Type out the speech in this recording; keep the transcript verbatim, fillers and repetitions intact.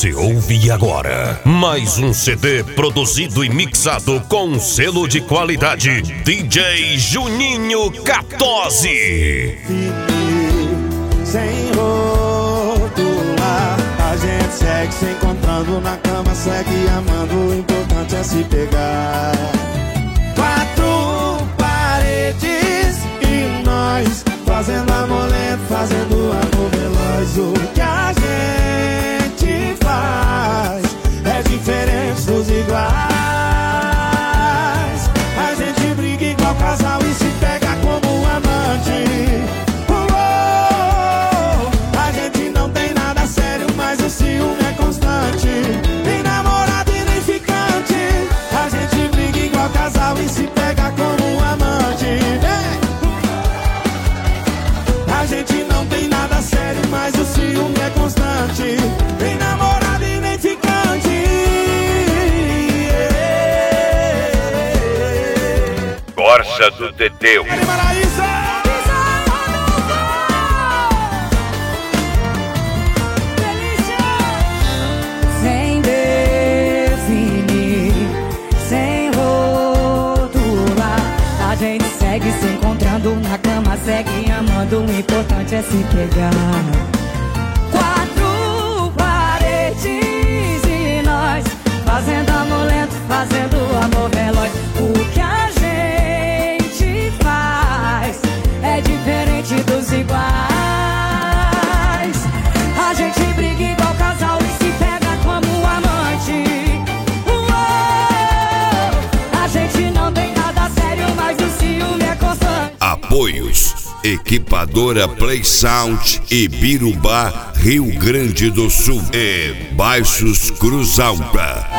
Você ouve agora mais um C D produzido e mixado com selo de qualidade D J Juninho quatorze. Sem rotular, a gente segue se encontrando na cama, segue amando, o importante é se pegar. Quatro paredes e nós fazendo amor lento, fazendo amor veloz. O que a gente faz é diferente dos iguais. A gente briga igual casal e se pega como um amante. Oh, oh, a gente não tem nada sério, mas o ciúme é constante. Nem namorado e nem ficante. A gente briga igual casal e se pega como um amante. Vem! A gente não tem nada sério, mas o ciúme é constante. Nem namorado e nem ficante. Corsa do Teteu. Sem definir, sem rotular, a gente segue se encontrando na cama, segue amando, o importante é se pegar. Quatro paredes e nós fazendo amor lento, fazendo amor veloz. O que a gente faz é diferente dos iguais. A gente briga igual casal e se pega como um amante. Uou! A gente não tem nada sério, mas o ciúme é constante. Apoios: Equipadora Play Sound e Birubá, Rio Grande do Sul, e Baixos Cruz Alta.